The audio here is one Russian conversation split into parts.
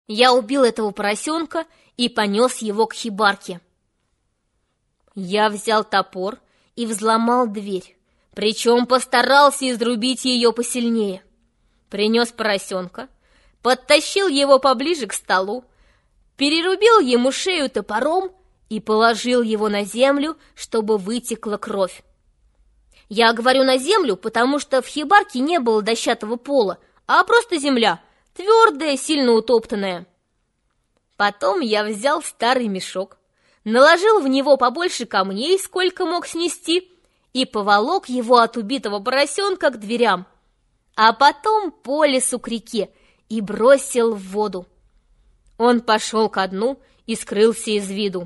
Я убил этого поросенка и понес его к хибарке. Я взял топор и взломал дверь, причем постарался изрубить ее посильнее. Принес поросенка, подтащил его поближе к столу, перерубил ему шею топором и положил его на землю, чтобы вытекла кровь. Я говорю на землю, потому что в хибарке не было дощатого пола, а просто земля, твердая, сильно утоптанная. Потом я взял старый мешок, наложил в него побольше камней, сколько мог снести, и поволок его от убитого поросенка к дверям, а потом по лесу к реке и бросил в воду. Он пошел ко дну и скрылся из виду.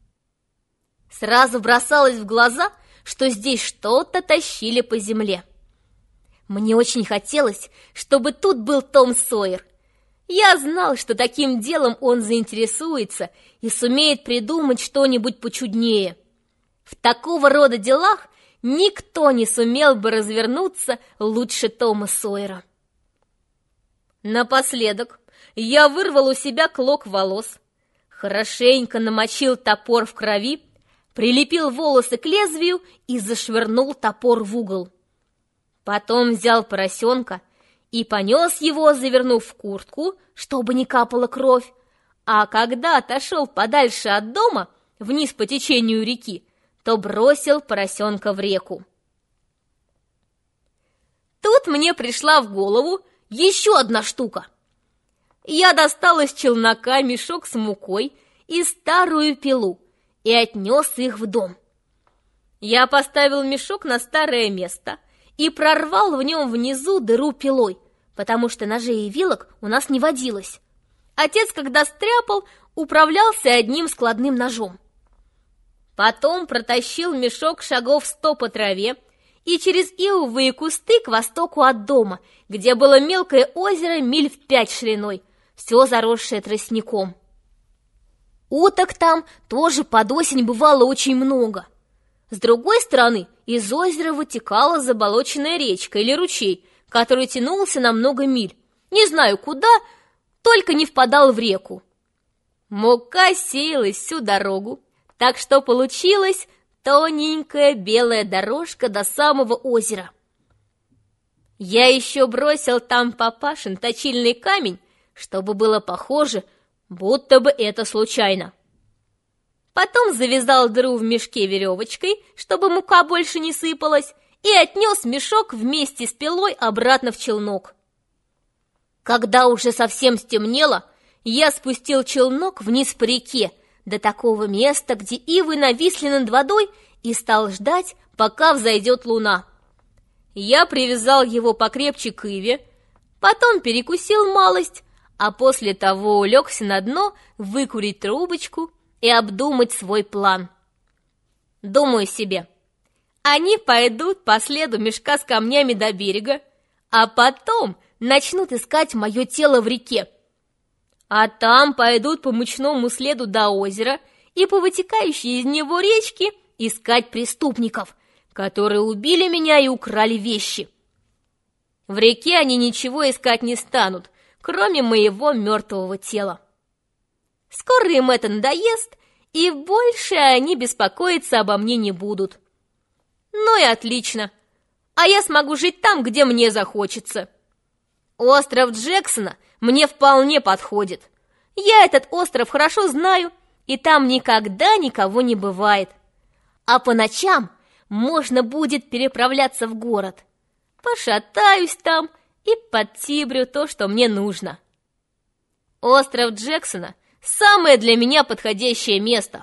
Сразу бросалось в глаза, что здесь что-то тащили по земле. Мне очень хотелось, чтобы тут был Том Сойер. Я знал, что таким делом он заинтересуется и сумеет придумать что-нибудь почуднее. В такого рода делах никто не сумел бы развернуться лучше Тома Сойера. Напоследок я вырвал у себя клок волос, хорошенько намочил топор в крови, прилепил волосы к лезвию и зашвырнул топор в угол. Потом взял поросенка и понес его, завернув в куртку, чтобы не капала кровь, а когда отошел подальше от дома, вниз по течению реки, то бросил поросенка в реку. Тут мне пришла в голову еще одна штука. Я достал из челнока мешок с мукой и старую пилу и отнес их в дом. Я поставил мешок на старое место и прорвал в нем внизу дыру пилой, потому что ножей и вилок у нас не водилось. Отец, когда стряпал, управлялся одним складным ножом. Потом протащил мешок шагов 100 по траве и через ивовые кусты к востоку от дома, где было мелкое озеро миль в 5 шириной, все заросшее тростником. Уток там тоже под осень бывало очень много. С другой стороны, из озера вытекала заболоченная речка или ручей, который тянулся на много миль. Не знаю куда, только не впадал в реку. Мука сеялась всю дорогу, так что получилась тоненькая белая дорожка до самого озера. Я еще бросил там папашин точильный камень, чтобы было похоже, будто бы это случайно. Потом завязал дыру в мешке веревочкой, чтобы мука больше не сыпалась, и отнес мешок вместе с пилой обратно в челнок. Когда уже совсем стемнело, я спустил челнок вниз по реке, до такого места, где ивы нависли над водой, и стал ждать, пока взойдет луна. Я привязал его покрепче к иве, потом перекусил малость, а после того улегся на дно выкурить трубочку и обдумать свой план. Думаю себе, они пойдут по следу мешка с камнями до берега, а потом начнут искать мое тело в реке. А там пойдут по мучному следу до озера и по вытекающей из него речке искать преступников, которые убили меня и украли вещи. В реке они ничего искать не станут, кроме моего мертвого тела. Скоро им это надоест, и больше они беспокоиться обо мне не будут. Ну и отлично, а я смогу жить там, где мне захочется. Остров Джексона мне вполне подходит. Я этот остров хорошо знаю, и там никогда никого не бывает. А по ночам можно будет переправляться в город. Пошатаюсь там и подтибрю то, что мне нужно. Остров Джексона – самое для меня подходящее место.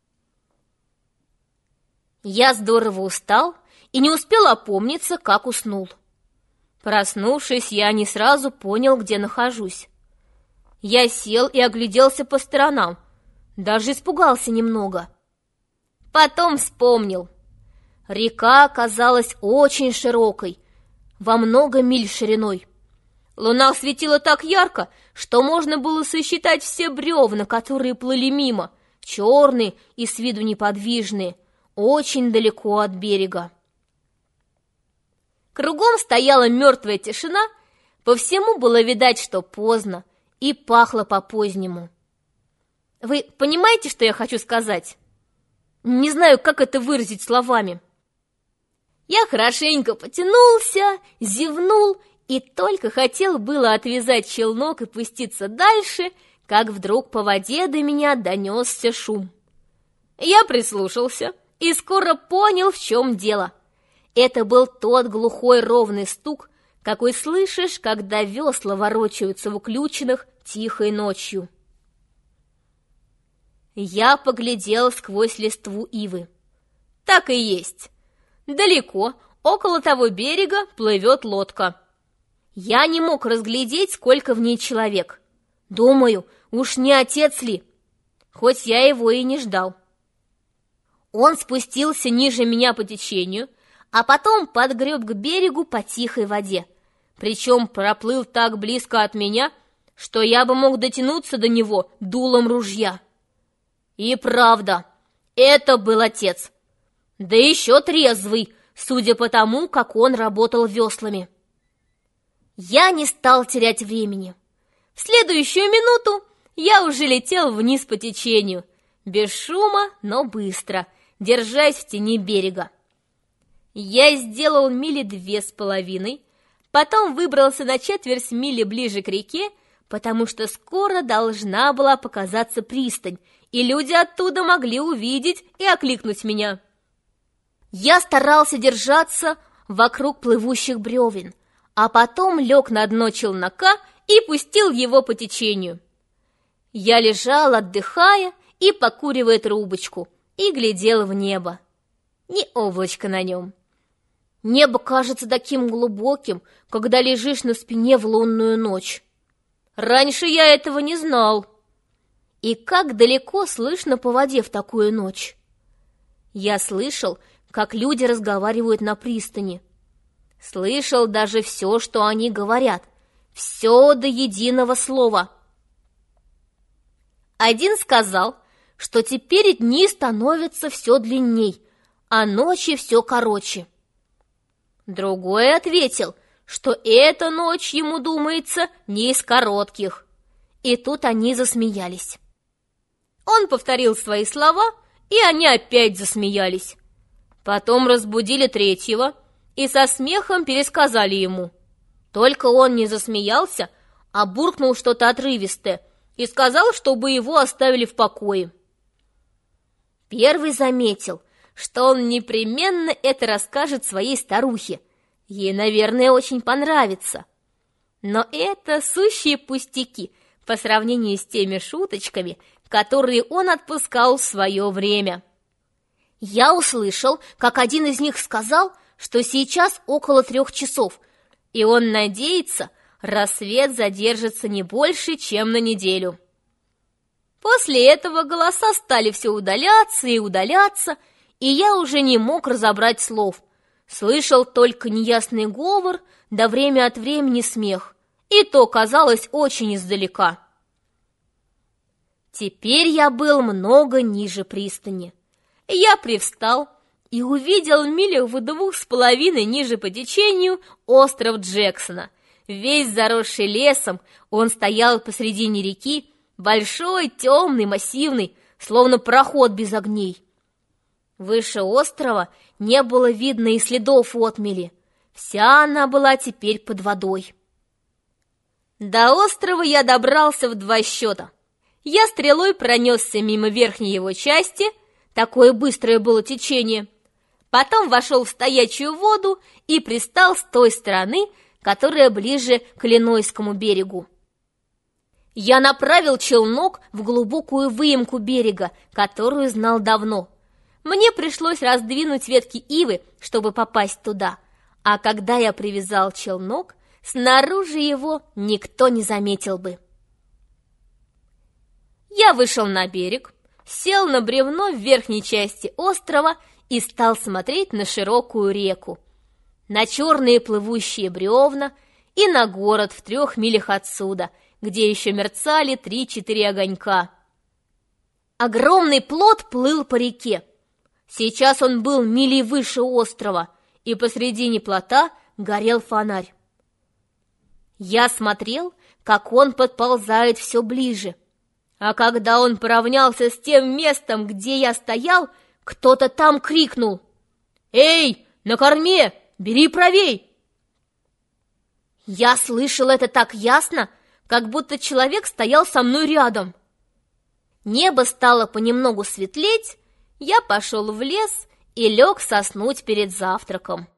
Я здорово устал и не успел опомниться, как уснул. Проснувшись, я не сразу понял, где нахожусь. Я сел и огляделся по сторонам, даже испугался немного. Потом вспомнил. Река оказалась очень широкой, во много миль шириной. Луна светила так ярко, что можно было сосчитать все бревна, которые плыли мимо, черные и с виду неподвижные, очень далеко от берега. Кругом стояла мертвая тишина, по всему было видать, что поздно, и пахло по-позднему. Вы понимаете, что я хочу сказать? Не знаю, как это выразить словами. Я хорошенько потянулся, зевнул и только хотел было отвязать челнок и пуститься дальше, как вдруг по воде до меня донесся шум. Я прислушался и скоро понял, в чем дело. Это был тот глухой ровный стук, какой слышишь, когда весла ворочаются в уключенных тихой ночью. Я поглядел сквозь листву ивы. Так и есть. Далеко, около того берега, плывет лодка. Я не мог разглядеть, сколько в ней человек. Думаю, уж не отец ли? Хоть я его и не ждал. Он спустился ниже меня по течению, а потом подгреб к берегу по тихой воде. Причем проплыл так близко от меня, что я бы мог дотянуться до него дулом ружья. И правда, это был отец. Да еще трезвый, судя по тому, как он работал веслами. Я не стал терять времени. В следующую минуту я уже летел вниз по течению, без шума, но быстро, держась в тени берега. Я сделал мили 2,5, потом выбрался на четверть мили ближе к реке, потому что скоро должна была показаться пристань, и люди оттуда могли увидеть и окликнуть меня. Я старался держаться вокруг плывущих бревен, а потом лег на дно челнока и пустил его по течению. Я лежал, отдыхая и покуривая трубочку, и глядел в небо. Ни облачка на нем. Небо кажется таким глубоким, когда лежишь на спине в лунную ночь. Раньше я этого не знал. И как далеко слышно по воде в такую ночь. Я слышал, как люди разговаривают на пристани. Слышал даже все, что они говорят. Все до единого слова. Один сказал, что теперь дни становятся все длинней, а ночи все короче. Другой ответил, что эта ночь, ему думается, не из коротких. И тут они засмеялись. Он повторил свои слова, и они опять засмеялись. Потом разбудили третьего и со смехом пересказали ему. Только он не засмеялся, а буркнул что-то отрывистое и сказал, чтобы его оставили в покое. Первый заметил, что он непременно это расскажет своей старухе. Ей, наверное, очень понравится. Но это сущие пустяки по сравнению с теми шуточками, которые он отпускал в свое время. Я услышал, как один из них сказал, что сейчас около 3 часов, и он надеется, рассвет задержится не больше, чем на неделю. После этого голоса стали все удаляться и удаляться, и я уже не мог разобрать слов. Слышал только неясный говор, да время от времени смех, и то казалось очень издалека. Теперь я был много ниже пристани. Я привстал и увидел милях в 2,5 ниже по течению остров Джексона. Весь заросший лесом, он стоял посредине реки, большой, темный, массивный, словно проход без огней. Выше острова не было видно и следов отмели. Вся она была теперь под водой. До острова я добрался в 2 счета. Я стрелой пронесся мимо верхней его части, такое быстрое было течение. Потом вошел в стоячую воду и пристал с той стороны, которая ближе к Иллинойскому берегу. Я направил челнок в глубокую выемку берега, которую знал давно. Мне пришлось раздвинуть ветки ивы, чтобы попасть туда, а когда я привязал челнок, снаружи его никто не заметил бы. Я вышел на берег, сел на бревно в верхней части острова и стал смотреть на широкую реку, на черные плывущие бревна и на город в 3 милях отсюда, где еще мерцали 3-4 огонька. Огромный плот плыл по реке. Сейчас он был мили выше острова, и посредине плота горел фонарь. Я смотрел, как он подползает все ближе. А когда он поравнялся с тем местом, где я стоял, кто-то там крикнул: «Эй, на корме, бери правей!» Я слышал это так ясно, как будто человек стоял со мной рядом. Небо стало понемногу светлеть, я пошел в лес и лег соснуть перед завтраком.